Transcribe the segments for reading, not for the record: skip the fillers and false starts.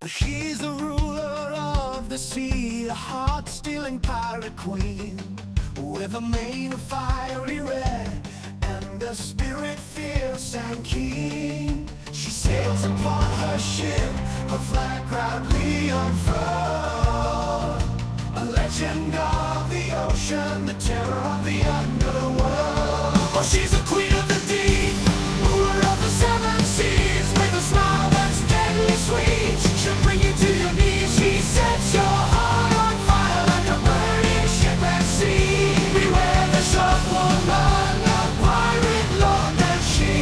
She's the ruler of the sea, a heart-stealing pirate queen, with a mane of fiery red and a spirit fierce and keen. She sails upon her ship, her flag proudly unfurled, a legend of the ocean, the terror of the underworld. Oh, she's the queen of the deep, ruler of the seven seas, with a smile that's deadly sweet. She'll bring you to your knees. She sets your heart on fire like a burning ship at sea. Beware the sharp woman, a pirate lord that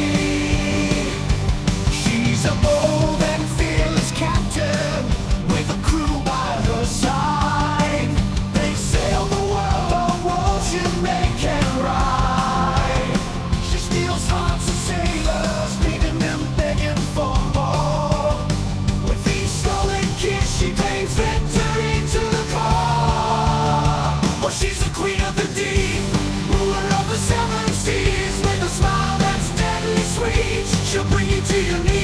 she's a bold and fearless captain, with a crew by her side. They sail the world on ocean, make and ride. She steals hearts of sailors, leaving them begging for more. With each stolen kiss, she claims victory to the core. Oh, she's the queen of the deep, ruler of the seven seas, with a smile that's deadly sweet. She'll bring you to your knees.